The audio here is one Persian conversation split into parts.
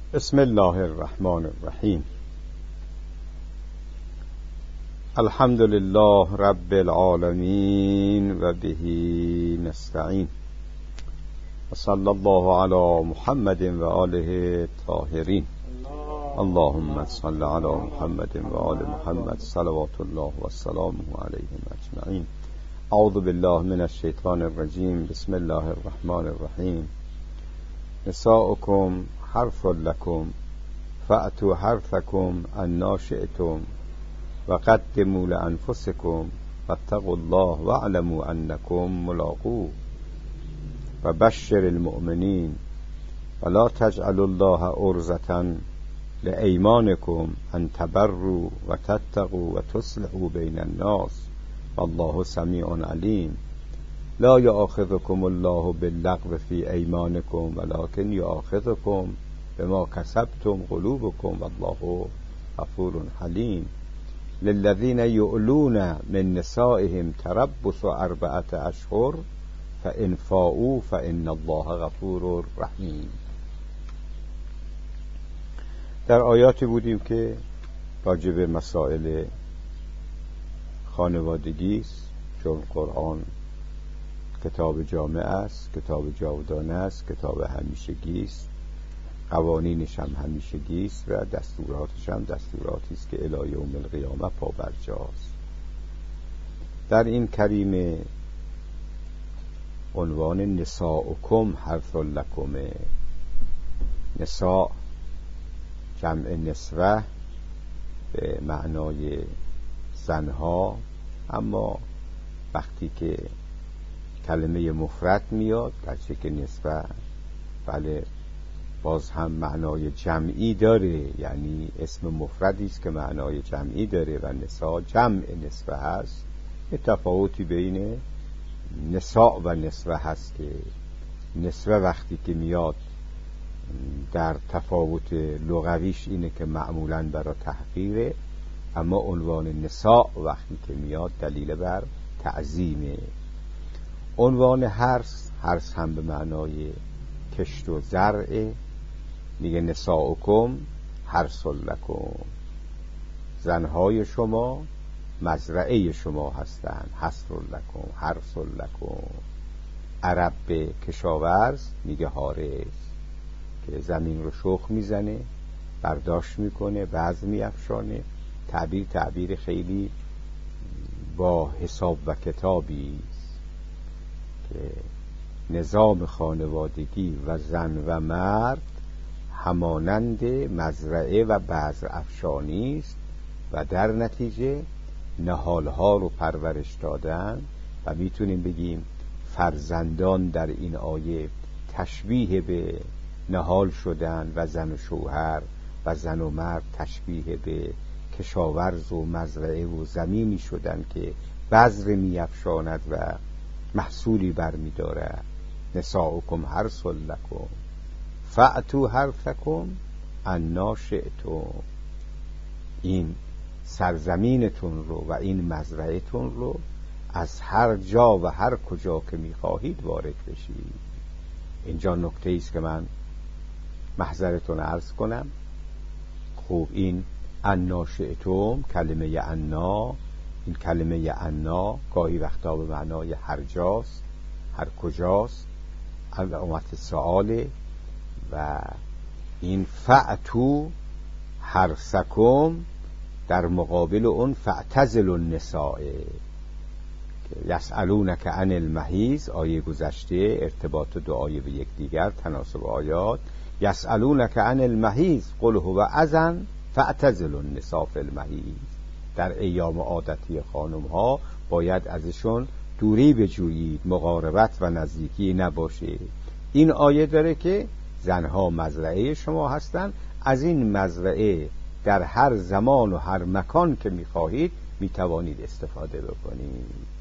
بسم الله الرحمن الرحیم. الحمد لله رب العالمین و بهی نستعین و صلی الله علی محمد و آله الطاهرین. اللهم صل علی محمد و آل محمد صلوات الله و سلامه علیهم اجمعین. اعوذ بالله من الشیطان الرجیم. بسم الله الرحمن الرحیم. نساؤکم حرث لکم فأتوا حرثکم انا شئتم وقدموا لانفسکم واتقوا الله واعلموا انکم ملاقوه وبشر المؤمنین ولا تجعلوا الله عرضة لأیمانکم ان تبروا وتتقوا وتصلحوا بین الناس والله سمیع علیم. لا یؤاخذکم الله باللغو فی ایمانکم ولکن یؤاخذکم بما کسبتم قلوبکم والله غفور حلیم. للذین یؤلون من نسائهم تربص 4 اشهر فإن فاؤوا فإن الله غفور رحیم. در آیاتی بودیم که راجع به مسائل خانوادگی است، چون قرآن کتاب جامع است، کتاب جاودانه است، کتاب همیشگی است، قوانینش هم همیشگی است و دستوراتش هم دستوراتی است که الی یوم القیامه پابرجاست. در این کریمه عنوان نساؤکم حرث لکم، نساء جمع نسوه به معنای زنها، اما وقتی که کلمه مفرد میاد گرچه که نسوه بله باز هم معنای جمعی داره، یعنی اسم مفردی است که معنای جمعی داره و نساء جمع نسوه هست. یه تفاوتی بین نساء و نسوه هست که نسوه وقتی که میاد در تفاوت لغویش اینه که معمولاً برای تحقیره، اما عنوان نساء وقتی که میاد دلیل بر تعظیمه. عنوان حرث هم به معنای کشت و زرع، میگه نساؤکم حرث لکم، زنهای شما مزرعه شما هستند. حرث لکم، حرث لکم. عرب به کشاورز میگه حارث، که زمین رو شخم میزنه، برداشت میکنه، وزن میافشانه. تعبیر خیلی با حساب و کتابی است که نظام خانوادگی و زن و مرد همانند مزرعه و بذر افشانی است و در نتیجه نهالها رو پرورش دادن و میتونیم بگیم فرزندان در این آیه تشبیه به نهال شدن و زن و شوهر و زن و مرد تشبیه به کشاورز و مزرعه و زمینی شدن که بذر میافشاند و محصولی برمی دارد. نساؤکم حرث لکم فأتوا حرثکم انا شئتم. این سرزمینتون رو و این مزرعهتون رو از هر جا و هر کجا که میخواهید وارد بشید. اینجا نکته ایست که من محضرتون عرض کنم. خوب این انا شئتم، کلمه انا، این کلمه انا گاهی وقتا به معنای هر جاست، هر کجاست، علامت سؤاله. و این فأتوا حرثکم در مقابل اون فاعتزلوا النساء. یسألونک عن المحیض، آیه گذشته، ارتباط دو آیه به یکدیگر، تناسب آیات. یسألونک عن المحیض قل هو اذن فاعتزلوا النساء فی المحیض. در ایام عادتی خانم ها باید ازشون دوری بجویید، مقاربت و نزدیکی نباشه. این آیه داره که زنها مزرعه شما هستند، از این مزرعه در هر زمان و هر مکان که میخواهید میتوانید استفاده بکنید.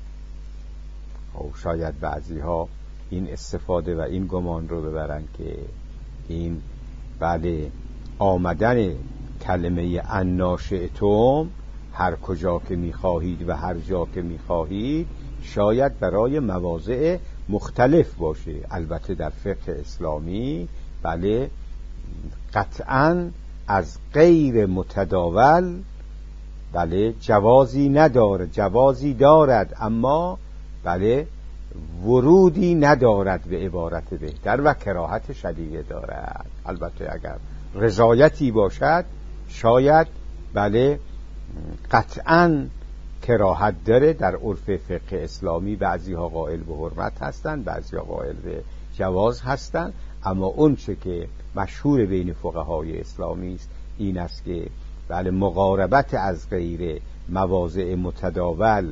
شاید بعضی ها این استفاده و این گمان رو ببرن که این بله آمدن کلمه انا شئتم هر کجا که میخواهید و هر جا که میخواهید شاید برای مواضع مختلف باشه. البته در فقه اسلامی بله قطعاً از غیر متداول بله جوازی نداره، جوازی دارد اما بله ورودی ندارد به عبارت بهتر و کراهت شدیده دارد. البته اگر رضایتی باشد شاید بله قطعاً کراهت داره. در عرف فقه اسلامی بعضی ها قائل به حرمت هستند، بعضی ها قائل به جواز هستند، اما اون چه که مشهور بین فقهای اسلامی است این است که بله مقاربت از غیر مواضع متداول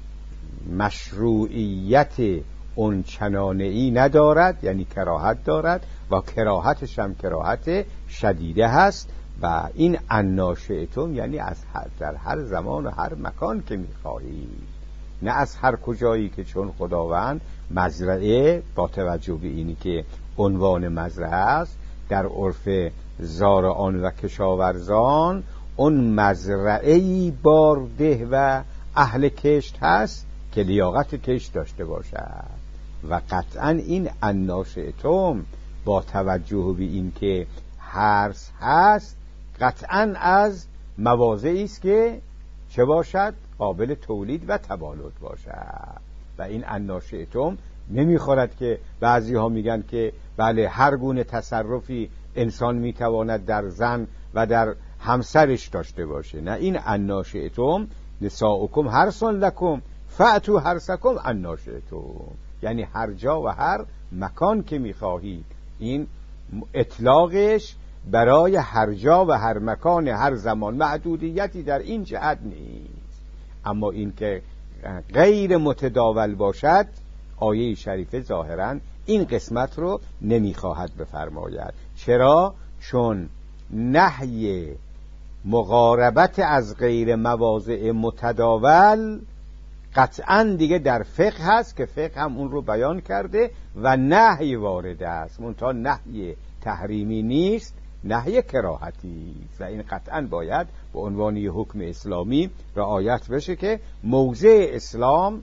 مشروعیت اون چنانه‌ای ندارد، یعنی کراهت دارد و کراهتش هم کراهت شدیده هست. و این اناشئتم یعنی در هر زمان و هر مکان که می‌خواهید، نه از هر کجایی که چون خداوند مزرعه، با توجه به اینی که عنوان مزرعه است در عرف زارعان و کشاورزان، اون مزرعه‌ای بارده و اهل کشت هست که لیاقت کشت داشته باشد. و قطعا این اناشئتم با توجه به این که حرث هست قطعا از مواضعی است که چه باشد؟ قابل تولید و تبالد باشد. و این اناشئتم نمیخورد که بعضی ها میگن که بله هر گونه تصرفی انسان میتواند در زن و در همسرش داشته باشه. نه، این اناشئتم نساؤکم حرث لکم فأتوا حرثکم اناشئتم، یعنی هر جا و هر مکان که میخواهید. این اطلاقش برای هر جا و هر مکان هر زمان، محدودیتی در این جهت نیست. اما این که غیر متداول باشد آیه شریفه ظاهراً این قسمت رو نمیخواهد بفرماید. چرا؟ چون نهی مقاربت از غیر مواضع متداول قطعاً دیگه در فقه هست که فقه هم اون رو بیان کرده و نهی وارده است، منتها نهی تحریمی نیست، نهی کراهتی. و این قطعاً باید به عنوان یه حکم اسلامی رعایت بشه که موضع اسلام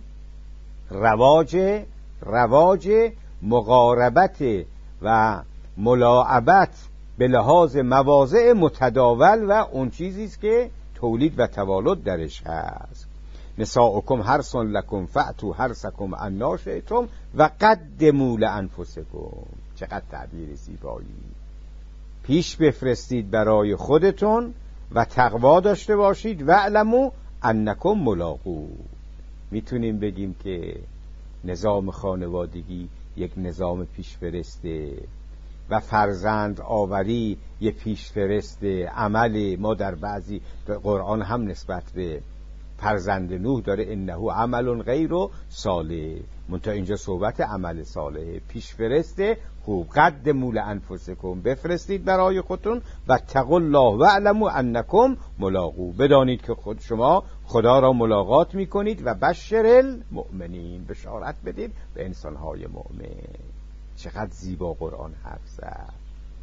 رواج مقاربت و ملاعبت به لحاظ مواضع متداول و اون چیزی است که تولید و توالد درش هست. نساؤکم حرث لکم فأتوا حرثکم انا شئتم و قدموا لانفسکم. چقدر تعبیر زیبایی! پیش بفرستید برای خودتون و تقوا داشته باشید و اعلموا انکم ملاقو. میتونیم بگیم که نظام خانوادگی یک نظام پیشفرسته و فرزند آوری یک پیشفرست عمل. ما در بعضی قرآن هم نسبت به فرزند نوح داره انه عمل غیر صالح، منتها اینجا صحبت عمل صالح. پیشفرست خوب. قدموا لانفسکم، بفرستید برای خودتون و اتقوا الله و اعلموا انکم ملاقو، بدانید که خود شما خدا را ملاقات میکنید و بشر المؤمنین، بشارت بدید به انسانهای مؤمن. چقدر زیبا قرآن حرف زد.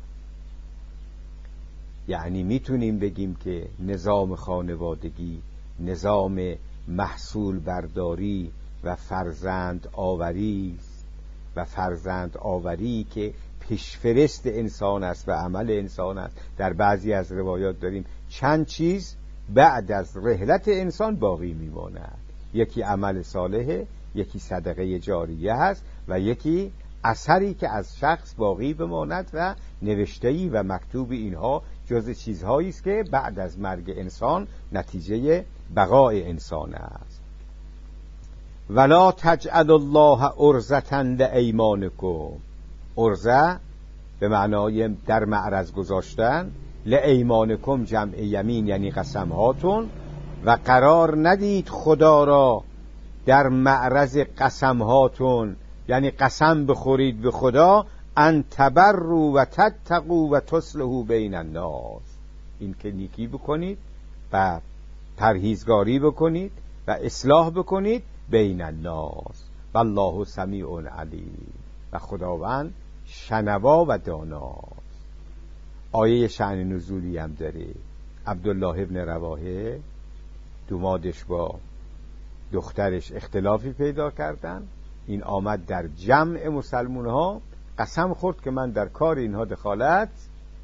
یعنی میتونیم بگیم که نظام خانوادگی نظام محصول برداری و فرزند آوری است و فرزند آوری که پیشفرست انسان است و عمل انسان است. در بعضی از روایات داریم چند چیز بعد از رحلت انسان باقی میماند. یکی عمل صالحه، یکی صدقه جاریه هست و یکی اثری که از شخص باقی بماند و نوشته‌ای و مکتوب. اینها جز چیزهایی است که بعد از مرگ انسان نتیجه بقای انسان است. ولا تجعل الله عرضة لایمانکم. عرضه به معنای در معرض گذاشتن، لایمانکم جمع یمین یعنی قسم هاتون، و قرار ندید خدا را در معرض قسم هاتون، یعنی قسم بخورید به خدا، ان تبروا و تتقوا و تصلحوا بین الناس، این که نیکی بکنید و پرهیزگاری بکنید و اصلاح بکنید بین الناس. والله سمیع علیم، و خداوند شنوا و داناست. آیه شأن نزولی هم داره. عبدالله ابن رواحه دومادش با دخترش اختلافی پیدا کردن، این آمد در جمع مسلمان ها قسم خورد که من در کار اینها دخالت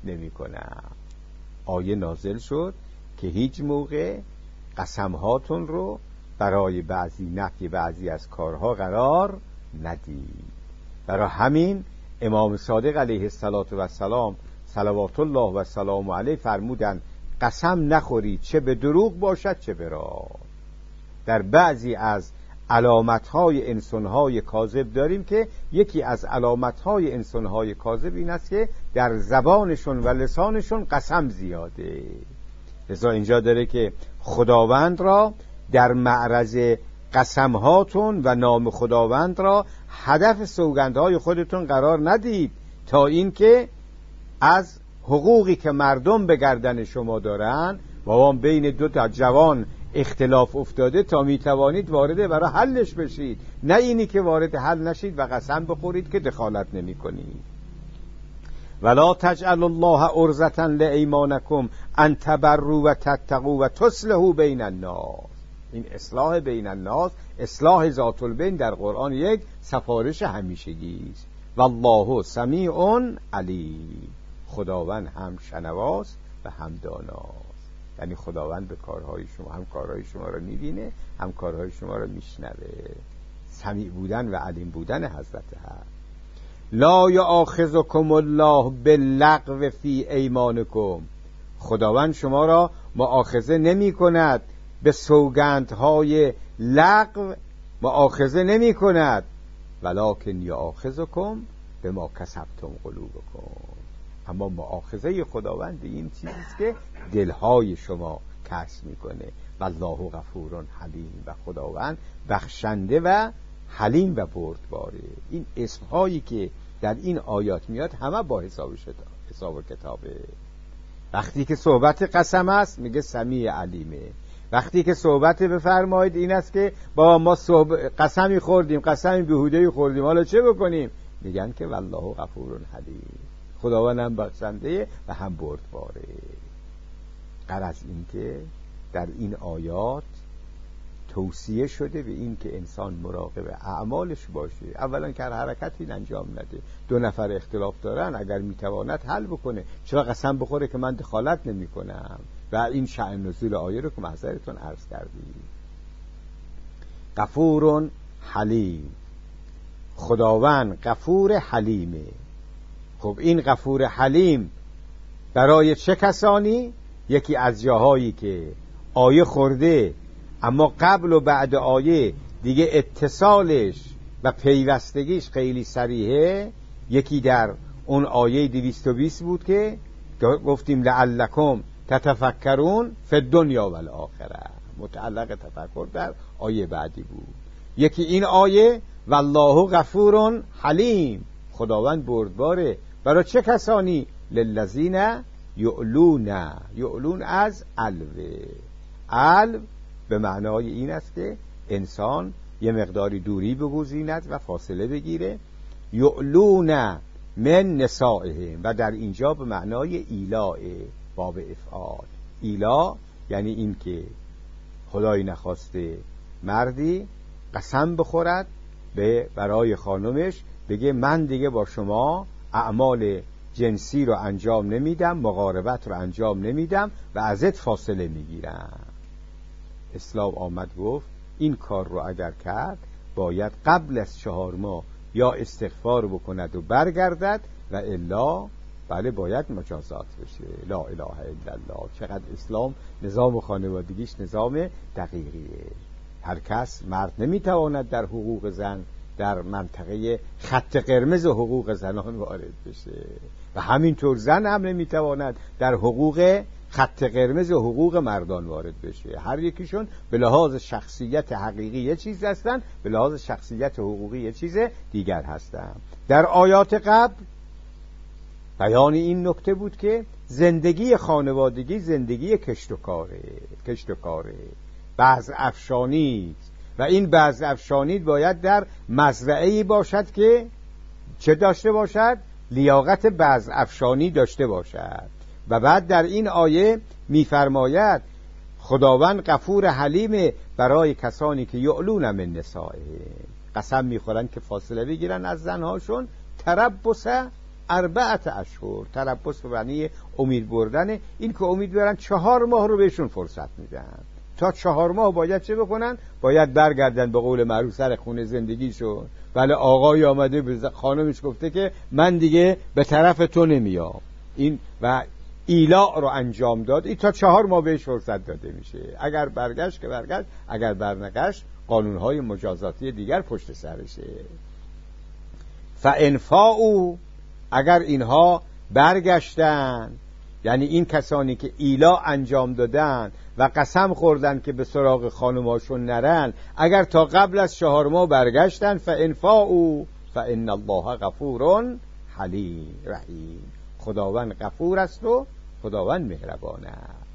نمی کنم. آیه نازل شد که هیچ موقع قسمهاتون رو برای بعضی نفی بعضی از کارها قرار ندید. برای همین امام صادق علیه السلام صلوات الله و سلام علیه فرمودند قسم نخورید، چه به دروغ باشد چه به راست. در بعضی از علامتهای انسانهای کاذب داریم که یکی از علامتهای انسانهای کاذب این است که در زبانشون و لسانشون قسم زیاده. لذا اینجا داره که خداوند را در معرض قسمهاتون و نام خداوند را هدف سوگندهای خودتون قرار ندید، تا اینکه از حقوقی که مردم به گردن شما دارن و آن بین دو تا جوان اختلاف افتاده تا میتوانید وارد برای حلش بشید، نه اینی که وارد حل نشید و قسم بخورید که دخالت نمی کنید. ولا تجعل الله عرضة لایمانکم ان تبروا و تتقوا و تصلحوا بین الناس. این اصلاح بین الناس، اصلاح ذات البین در قرآن یک سفارش همیشگی است. والله سمیع علیم. خداوند هم شنواست و هم داناست. یعنی خداوند به کارهای شما، هم کارهای شما را میبینه هم کارهای شما را میشنوه. سمیع بودن و علیم بودن حضرت هست. لا یؤاخذکم الله باللغو فی ایمانکم. خداوند شما را مؤاخذه نمی کند به سوگندهای لغو، مؤاخذه نمی کند، ولکن یؤاخذکم بما کسبتم قلوبکم. اما مؤاخذه خداوند این چیزیست که دلهای شما کسب میکنه. والله غفور حلیم. و خداوند بخشنده و حلیم و بردباره. این اسمهایی که در این آیات میاد همه با حساب و کتابه. وقتی که صحبت قسم است میگه سمیع علیمه. وقتی که صحبت بفرمایید این است که با ما قسمی خوردیم، قسمی بیهوده‌ای خوردیم، حالا چه بکنیم؟ میگن که والله غفور حلیم. خداوند هم بخشنده و هم بردباره. غرض این که در این آیات توصیه شده به این که انسان مراقب اعمالش باشه. اولا که هر حرکتی انجام نده. دو نفر اختلاف دارن، اگر میتواند حل بکنه. چرا قسم بخوره که من دخالت نمی کنم؟ و این شأن نزول آیه رو که محضرتون عرض کردیم. غفور حلیم. خداوند غفور حلیمه. خب این غفور حلیم برای چه کسانی؟ یکی از جاهایی که آیه خورده اما قبل و بعد آیه دیگه اتصالش و پیوستگیش خیلی صریحه. یکی در اون آیه 220 بود که گفتیم لعلکم تتفکرون فی الدنیا و الاخره، متعلق تفکر در آیه بعدی بود. یکی این آیه والله غفور حلیم. خداوند بردباره. برای چه کسانی؟ للذین یعلون از علو به معنای این است که انسان یه مقداری دوری بگزیند و فاصله بگیره. یعلون من نسائهم و در اینجا به معنای ایلاء، باب افعال. ایلا یعنی این که خدای نخواسته مردی قسم بخورد برای خانمش، بگه من دیگه با شما اعمال جنسی رو انجام نمیدم، مقاربت رو انجام نمیدم و ازت فاصله میگیرم. اسلام آمد گفت این کار رو اگر کرد باید قبل از 4 ماه یا استغفار بکند و برگردد و الا بله باید مجازات بشه. لا اله الا الله. چقدر اسلام نظام خانوادگیش نظام دقیقیه. هر کس مرد نمیتواند در حقوق زن در منطقه خط قرمز حقوق زنان وارد بشه و همینطور زن هم نمیتواند در حقوق خط قرمز حقوق مردان وارد بشه. هر یکیشون به لحاظ شخصیت حقیقی یه چیز هستن، به لحاظ شخصیت حقوقی یه چیز دیگر هستن. در آیات قبل بیان این نکته بود که زندگی خانوادگی زندگی کشت و کاره بذر افشانی و این بذر افشانی باید در مزرعه‌ای باشد که چه داشته باشد؟ لیاقت بذر افشانی داشته باشد. و بعد در این آیه می‌فرماید خداوند غفور حلیم برای کسانی که یعلون من نسائهم، قسم می‌خورن که فاصله بگیرن از زنهاشون، تربص 4 اشهر. تربص به معنی امید بردن، این که امید برن 4 ماه رو بهشون فرصت میدن. تا 4 ماه باید چه بکنن؟ باید برگردن به قول معروف سر خونه زندگیشون. بله آقای آمده به خانمش گفته که من دیگه به طرف تو نمیام، این و ایلاء رو انجام داد. این تا 4 ماه بهش فرصت داده میشه. اگر برگشت که برگشت، اگر برنگشت قانونهای مجازاتی دیگر پشت سرشه. فانفاؤوا، اگر اینها برگشتن، یعنی این کسانی که ایلا انجام دادن و قسم خوردن که به سراغ خانماشون نرن، اگر تا قبل از 4 ماه برگشتن، فانفاؤوا فان الله غفور حلیم رحیم، خداوند غفور است و خداوند مهربان است.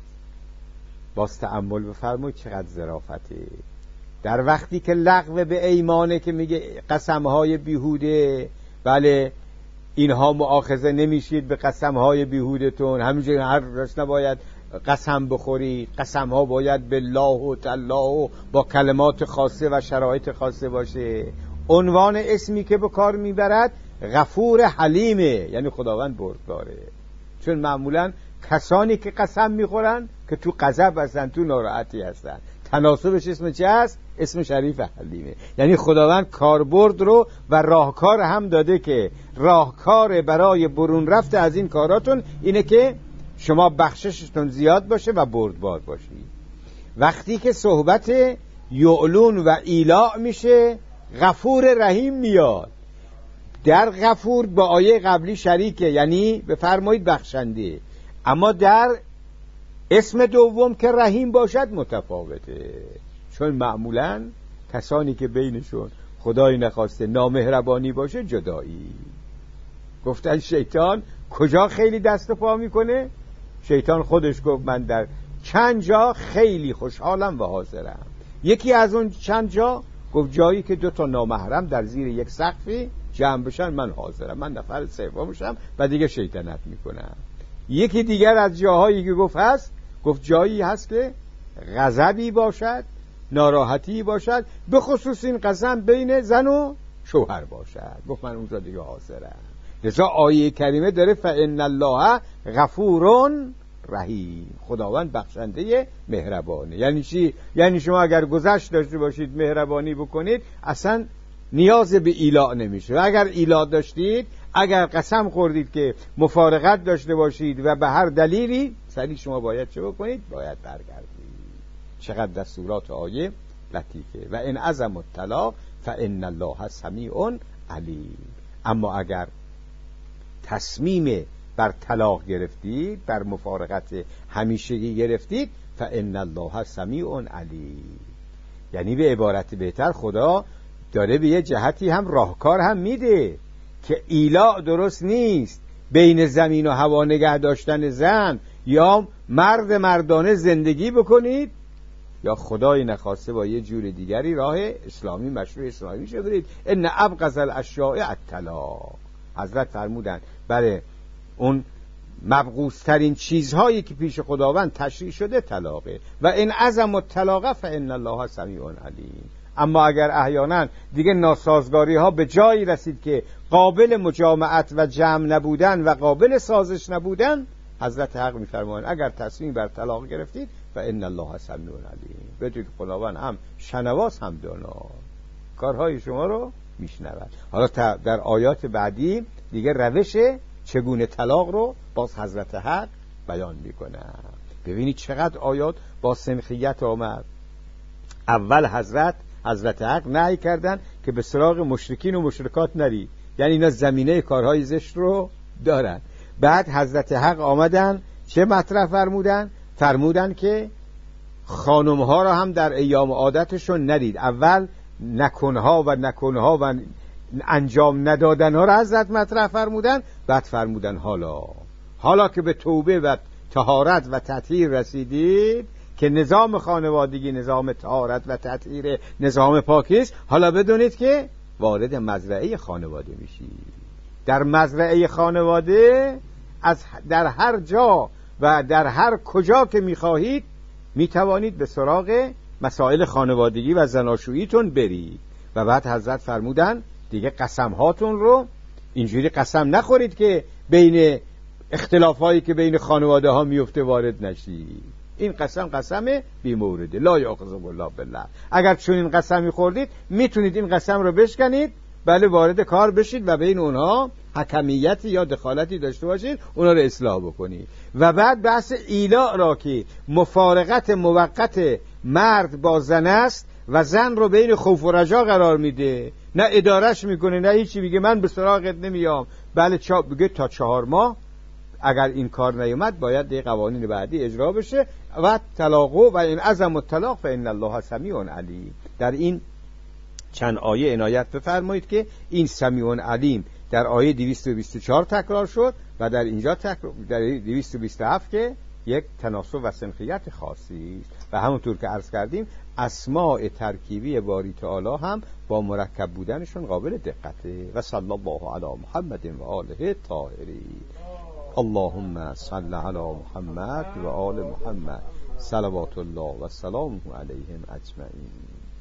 باز تأمل بفرمایید چقدر ظرافته. در وقتی که لغو به ایمانه که میگه قسمهای بیهوده، بله اینها مؤاخذه نمیشید به قسمهای بیهودتون، همینجوری هر روز نباید قسم بخوری، قسمها باید بالله و تالله و با کلمات خاصه و شرایط خاصه باشه. عنوان اسمی که به کار میبرد غفور حلیمه، یعنی خداوند بردباره. چون معمولا کسانی که قسم میخورن که تو غضب هستن، تو ناراحتی هستن، تناسبش اسم چه هست؟ اسم شریف حلیمه. یعنی خداوند کاربرد رو و راهکار هم داده که راهکار برای برون رفت از این کاراتون اینه که شما بخششتون زیاد باشه و بردبار باشید. وقتی که صحبت یعلون و ایلاء میشه، غفور رحیم میاد. در غفور با آیه قبلی شریکه، یعنی بفرمایید بخشنده، اما در اسم دوم که رحیم باشد متفاوته. چون معمولا کسانی که بینشون خدای نخواسته نامهربانی باشه جدایی. گفتن شیطان کجا خیلی دست و پا میکنه؟ شیطان خودش گفت من در چند جا خیلی خوشحالم و حاضرم. یکی از اون چند جا گفت جایی که 2 نامحرم در زیر یک سقفی جمع بشن من حاضرم، من نفر سومشم و دیگه شیطنت میکنم. یکی دیگر از جاهایی که گفت هست، گفت جایی هست که غضبی باشد، ناراحتی باشد، به خصوص این قسم بین زن و شوهر باشد، گفت من اونجا دیگه حاضرم. لذا آیه کریمه داره فإن الله غفور رحیم، خداوند بخشنده مهربانه. یعنی چی؟ یعنی شما اگر گذشت داشته باشید مهربانی بکنید، اصلا نیاز به ایلاء نمیشه. و اگر ایلاء داشتید، اگر قسم خوردید که مفارقت داشته باشید و به هر دلیلی، سریع شما باید چه بکنید؟ باید برگردید. چقدر دستورات آیه لطیفه. و ان عزم الطلاق فان الله سمیع علیم. اما اگر تصمیم بر طلاق گرفتید، بر مفارقت همیشگی گرفتید، فان الله سمیع علیم. یعنی به عبارت بهتر خدا داره به یه جهتی هم راهکار هم میده که ایلاء درست نیست، بین زمین و هوا نگه داشتن زن، یا مرد مردانه زندگی بکنید، یا خدای نخواسته با یه جور دیگری راه اسلامی مشروع اسلامی شو برید. ان ابغض الاشیاء الطلاق. حضرت فرمودن بله اون مبغوض ترین چیزهایی که پیش خداوند تشریع شده طلاقه. و ان عزم الطلاق فان الله سمیع علیم. اما اگر احیانا دیگه ناسازگاری ها به جایی رسید که قابل مجامعت و جمع نبودن و قابل سازش نبودن، حضرت حق می‌فرمایند اگر تصمیم بر طلاق گرفتید فان الله سمیع علیم، بدونید خداوند هم شنواس هم دانا، کارهای شما رو میشنود. حالا در آیات بعدی دیگه روش چگونه طلاق رو باز حضرت حق بیان میکنه. ببینید چقدر آیات با سنخیت آمد. اول حضرت حق نهی کردن که به سراغ مشرکین و مشرکات نرید، یعنی اینا زمینه کارهای زشت رو دارن. بعد حضرت حق آمدن چه مطرح فرمودن که خانمها را هم در ایام عادتشون ندید. اول نکنها و انجام ندادنها را حضرت مطرح فرمودن. بعد فرمودن حالا که به توبه و طهارت و تطهیر رسیدید، که نظام خانوادگی نظام طهارت و تطهیر نظام پاکی است، حالا بدونید که وارد مزرعه خانواده میشید. در مزرعه خانواده در هر جا و در هر کجا که میخواهید میتوانید به سراغ مسائل خانوادگی و زناشوییتون برید. و بعد حضرت فرمودن دیگه قسم هاتون رو اینجوری قسم نخورید که بین اختلافایی که بین خانواده ها میفته وارد نشید. این قسم بی مورده، لا یاخذکم الله بالله. اگر چون این قسمی خوردید میتونید این قسم رو بشکنید، بله وارد کار بشید و بین اونها حکمیتی یا دخالتی داشته باشید، اونا رو اصلاح بکنید. و بعد بحث ایلاء را که مفارقت موقت مرد با زن است و زن رو بین خوف و رجا قرار میده، نه ادارش میکنه نه هیچی، میگه من به سراغت نمیام، بله بگه تا 4 ماه اگر این کار نیومد باید یه قوانین بعدی اجرا بشه و طلاقو و این عزم الطلاق فان الله سمیع علیم. در این چند آیه عنایت بفرمایید که این سمیع علیم در آیه 224 تکرار شد و در اینجا در 227 که یک تناسب و سنخیت خاصی است. و همونطور که عرض کردیم اسماء ترکیبی باری تعالی هم با مرکب بودنشون قابل دقته. و صلی الله علی محمد و آله الطاهرین. اللهم صل علی محمد و آل محمد صلوات الله و سلامه علیهم اجمعین.